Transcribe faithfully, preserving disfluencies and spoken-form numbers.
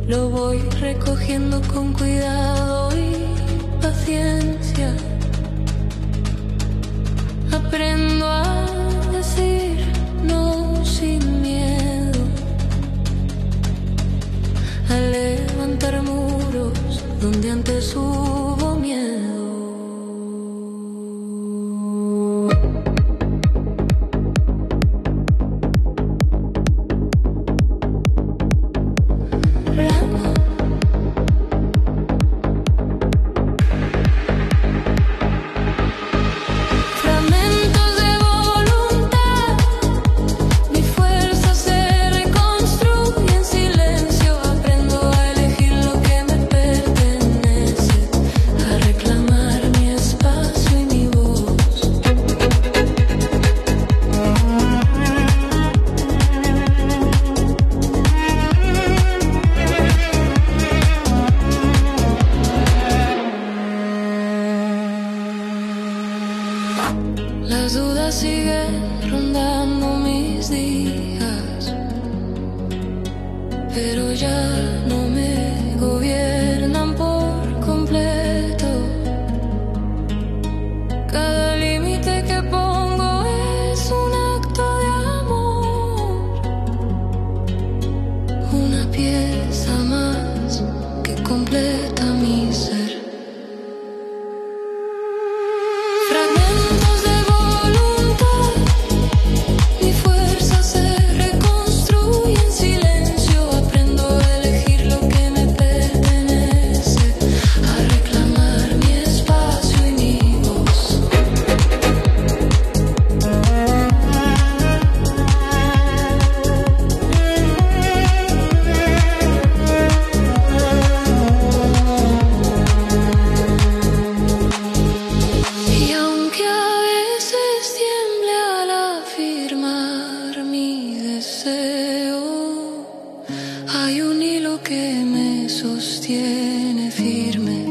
Lo voy recogiendo con cuidado y paciencia. Aprendo a decir no sin miedo, a levantar muros donde antes hubo miedo. Las dudas siguen rondando mis días, pero ya no me gobiernan por completo. Cada límite que pongo es un acto de amor, una pieza más que completa mi ser. Fragmentos de voluntad, mi fuerza se reconstruye en silencio. Aprendo a elegir lo que me pertenece, a reclamar mi espacio y mi voz. Y aunque a veces tiemble al afirmar mi deseo, hay un hilo que me sostiene firme.